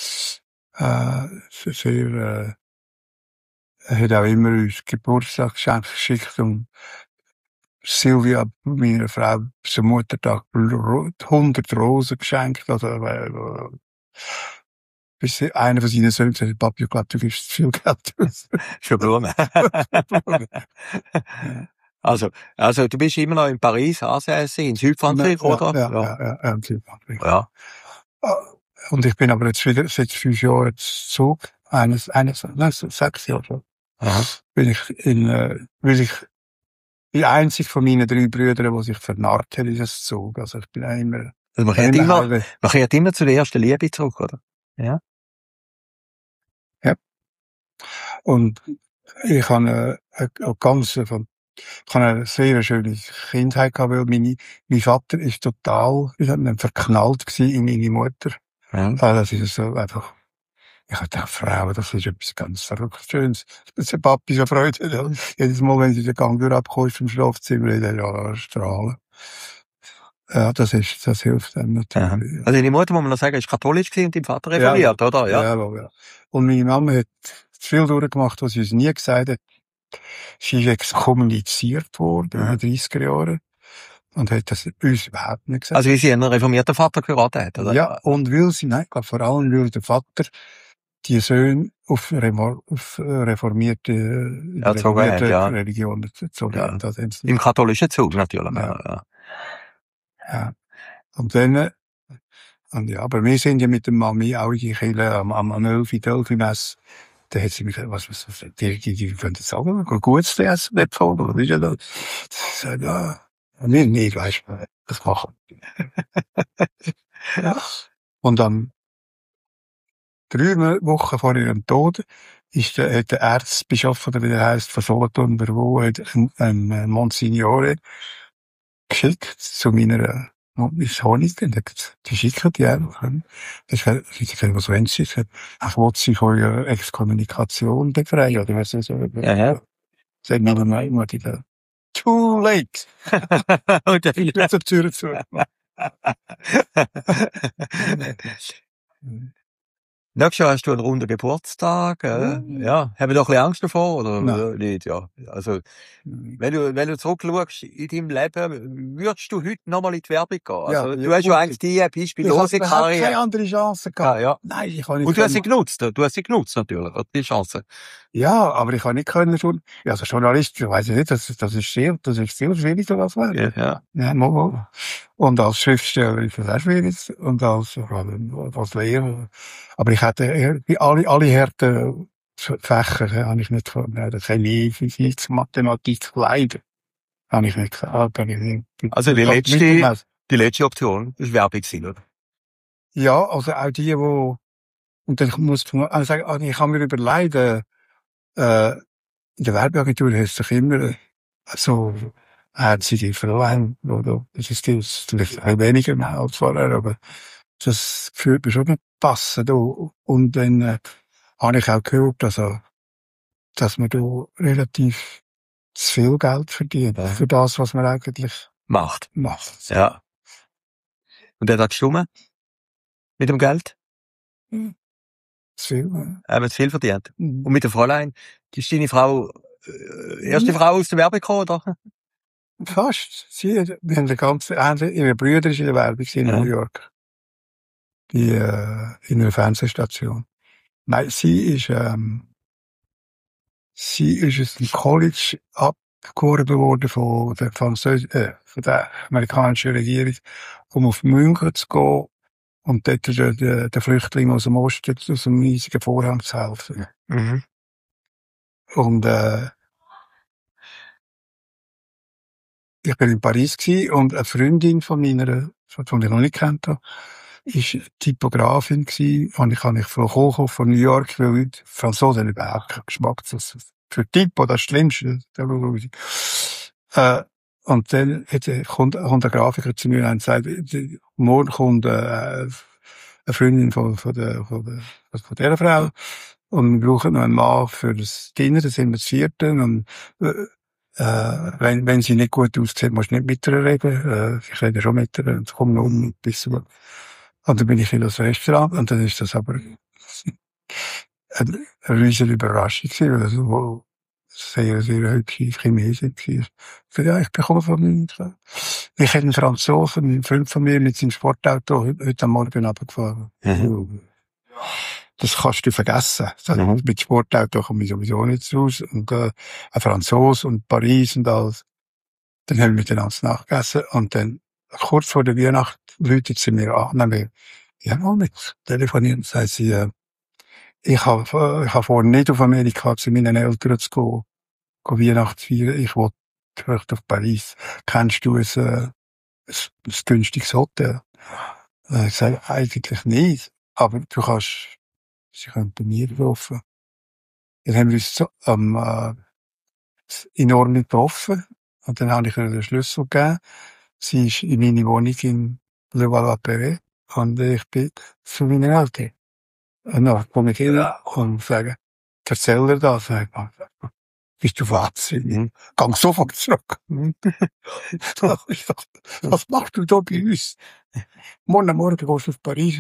Er hat auch immer uns Geburtstagsgeschenke geschickt und Silvia, meiner Frau, zum Muttertag 100 Rosen geschenkt. Also, bis einer von seinen Söhnen gesagt hat, Papi, ich glaube, du gibst viel Geld aus. Für Blumen. Also, du bist immer noch in Paris ansässig, in Südfrankreich, oder? Ja, in Südfrankreich. Ja. Und ich bin aber jetzt wieder seit 5 Jahren zurück. 6 Jahre schon. Bin ich weil ich die einzige von meinen 3 Brüdern, die sich vernarrt hat, ist es Zug. Also ich bin auch immer... Also man kehrt immer zu der ersten Liebe zurück, oder? Ja. Ja. Und ich habe eine sehr schöne Kindheit gehabt, weil mein Vater ist total, verknallt gewesen in meine Mutter. Ja. Das ist so einfach... Ich habe gedacht, Frauen, das ist etwas ganz verrückt Schönes. Dass der Papi so Freude hat. Ja. Jedes Mal, wenn sie den Gang durchabkommst vom Schlafzimmer, dann strahlen. Ja, das hilft einem natürlich. Ja. Also deine Mutter, muss man noch sagen, ist katholisch gewesen und dein Vater reformiert, oder? Ja. Und meine Mama hat viel durchgemacht, was sie uns nie gesagt hat. Sie ist exkommuniziert worden in den 30er Jahren. Und hat das uns überhaupt nicht gesagt. Also wie sie einen reformierten Vater geheiratet hat, oder? Ja, und ich glaube vor allem, weil der Vater die Söhne auf reformierte Religion gezogen hat. Im katholischen Zug natürlich. Ja. Und dann, aber wir sind ja mit der Mami auch in die Kirche am Delphi-Messe. Da hat sie mich gesagt, die können das sagen, gutes Essen, nicht voll, oder ist ja das? Ich sage, ja, nicht, weißt du, das machen. Ja. Und dann, 3 Wochen vor ihrem Tod hat der Erzbischof, oder wie der heisst, von Solothurn, ein Monsignore geschickt zu meiner Honig. Die schicken die einfach. Ich habe gesagt, was wollen Sie? Ich wollte Sie von Ihrer Exkommunikation befreien, oder was ist das? Ja. Sagt meine Mama, die da, too late. Und ich bin zur Tür zu. Nächstes Jahr hast du einen runden Geburtstag, ja. Haben wir doch ein bisschen Angst davor, oder Nein. nicht? Ja. Also, wenn du zurückschaust in deinem Leben, würdest du heute nochmal in die Werbung gehen? Also, Ja, du hast ja eigentlich die ich beispiellose habe überhaupt keine Karriere. andere Chance Ja, gehabt. ja. Nein, ich habe nicht Und du hast sie können. genutzt, natürlich, die Chance. Ja, aber ich habe nicht können schon. Ja, als Journalist, ich weiß nicht, das ist viel schwieriger als werden. Ja. Ja, mal. Und als Schriftsteller ist das auch schwierig. Und als Lehrer. Aber ich hatte alle harten Fächer, habe ich nicht können. Ja, Chemie, Physik, Mathematik, leider. Habe ich nicht gehabt. Also, die letzte Option ist Werbung gewesen, oder? Ja, also auch die, und dann muss man auch sagen, ich habe mir überlegt, in der Werbeagentur hast du doch immer so herzige Frauen, oder? Das ist vielleicht ein weniger als vorher, aber das fühlt mir schon nicht passen, da. Und dann, habe ich auch gehört, dass man da relativ zu viel Geld verdient für das, was man eigentlich Macht. Ja. Und der hat gestimmt? Mit dem Geld? Zu viel, ja. Haben zu viel verdient. Mhm. Und mit der Fräulein, ist deine Frau, erste Frau aus der Werbung gekommen, oder? Fast. Wir haben eine ganz ähnliche, ihre Brüder ist in der Werbung in New York. Die, in einer Fernsehstation. Nein, sie ist aus dem College abgehoben worden von der amerikanischen Regierung, um auf München zu gehen und dort den Flüchtlingen aus dem Osten, aus dem riesigen Vorhang zu helfen. Mhm. Und, ich bin in Paris gewesen und eine Freundin von meiner, die ich noch nicht kennt habe, ist Typografin gewesen und ich habe von New York, weil die Franzosen haben überhaupt keinen Geschmack. Für Typo, das Schlimmste. Und dann kommt ein Grafiker zu mir und sagt, morgen kommt, eine Freundin von dieser Frau und wir brauchen noch einen Mann für das Dinner, das sind wir das 4. Und, wenn sie nicht gut aussieht, musst du nicht mit ihr reden. Ich rede schon mit ihr und komme noch mit bis zu. Und dann bin ich in das Restaurant und dann ist das aber eine riesige Überraschung gewesen, weil das wohl sehr, sehr hübsche Chinesin war. Ich sage, ja, ich bekomme von mir. Ich hätte einen Franzosen, einen Freund von mir, mit seinem Sportauto heute am Morgen runtergefahren. Das kannst du vergessen. Mit Sportauto komme ich sowieso nicht raus. Und, ein Franzose und Paris und alles. Dann haben wir miteinander nachgegessen. Und dann, kurz vor der Weihnacht, läutet sie mir an. Dann wir, ja, mal mit telefonieren. Sagt sie, ich habe vor, nicht auf Amerika zu meinen Eltern zu gehen Weihnachten feiern. Ich möchte auf Paris. Kennst du ein günstiges Hotel? Ich sage, eigentlich nicht. Aber sie können bei mir getroffen. Dann haben wir uns enorm getroffen. Und dann habe ich ihr den Schlüssel gegeben. Sie ist in meine Wohnung in Le Valois-Perret. Und ich bin zu meinen Eltern. Und dann komme ich hin und sage, erzähl dir das. Bist du wahnsinnig? Gang sofort zurück. Ich dachte, was machst du da bei uns? Morgen gehst du auf Paris.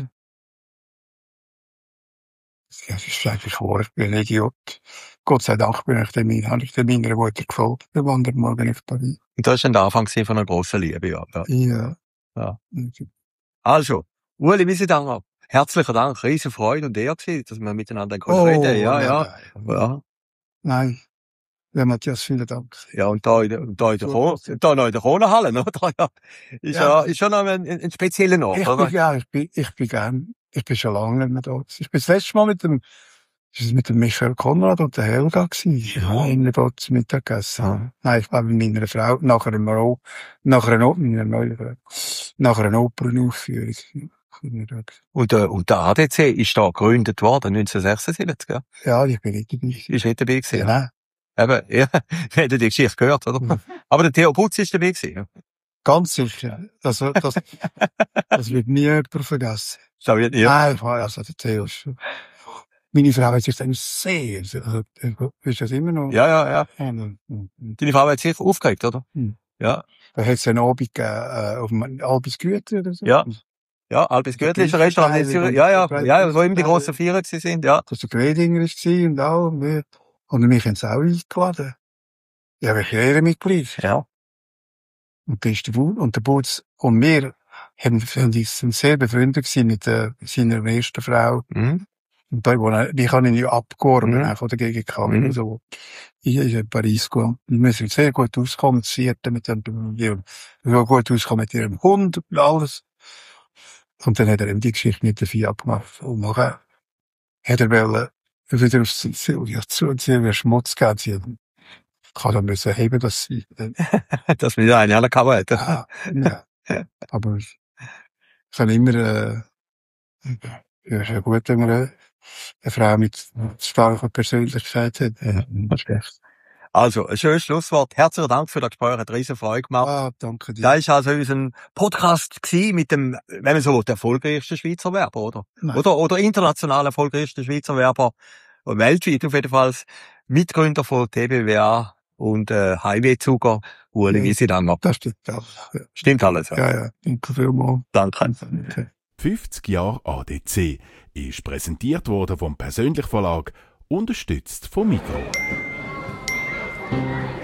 Ja, das ist eigentlich wahr, ich bin ein Idiot. Gott sei Dank habe ich den meiner Mutter gefolgt. Wir wandern morgen auf Paris. Und das war dann der Anfang von einer grossen Liebe, ja. Ja. Also, Ueli Wiesendanger, herzlichen Dank, riesen Freude und Ehre gewesen, dass wir miteinander reden. Ja. Nein. Ja, Matthias, vielen Dank. Ja, und da in der Kronenhalle, oder? Ist schon noch ein spezieller Ort, oder? Ich bin schon lange nicht mehr da. Ich bin das letzte Mal mit dem Michael Konrad und der Helga gewesen. Ja. Immer dort zu Mittag gegessen. Ja. Nein, ich war mit meiner Frau, nach einer Opernaufführung. Und der ADC ist da gegründet worden, 1976, gell? Ja, ich bin nicht dabei gewesen. Ist nicht dabei gewesen? Ja, nein. Eben, ja, wir haben die Geschichte gehört, oder? Aber der Theo Putz ist dabei gewesen, ja. Ganz sicher. Das wird nie jemand vergessen. Das wird nie. Nein, also der Theo ist, meine Frau hat sich dann sehr, ist das immer noch? Ja. Deine Frau hat sich aufgeregt, oder? Ja. Da hat es einen Abend gegeben, auf dem Albisgüter oder so. Ja. Ja, Albis Gürtel ist ein Restaurant in Zürich. Ja, wo immer die grossen Feiern sind, ja. Das war der Gredinger und auch. Und mich haben sie auch eingeladen. Ja, ich bin Ehrenmitglied. Ja. Und das ist der Butz. Und der Butz und wir sind sehr befreundet gewesen mit seiner ersten Frau. Mhm. Und da, die habe ich ja abgeworben, auch von der GGK. Mhm. So. Ich in Paris gegangen. Und wir sind sehr gut ausgekommen, mit gut ausgekommen mit ihrem Hund und alles. Und dann hat er eben die Geschichte mit der Fiat gemacht. Und nachher hat er wieder auf Silvia zu und Silvia Schmutz gegeben. Sie kann dann müssen heben, dass sie, dass wir eine alle Cover hätten. ja. Aber ich kann immer, ja, ist ja gut, wenn man eine Frau mit starker Persönlichkeit hat. Ja, Also, ein schönes Schlusswort. Herzlichen Dank für das Gespräch. Hat riesen Freude gemacht. Danke dir. Das war also unser Podcast gewesen mit dem, wenn man so will, der erfolgreichsten Schweizer Werber, oder? Nein. Oder international erfolgreichsten Schweizer Werber. Weltweit auf jeden Fall. Mitgründer von TBWA und Highway-Zuger, Ueli Wiesendanger. Das stimmt alles. Ja. Stimmt alles, ja. Ja, danke vielmals. Danke. Okay. 50 Jahre ADC ist präsentiert worden vom Persönlich Verlag, unterstützt vom Migros.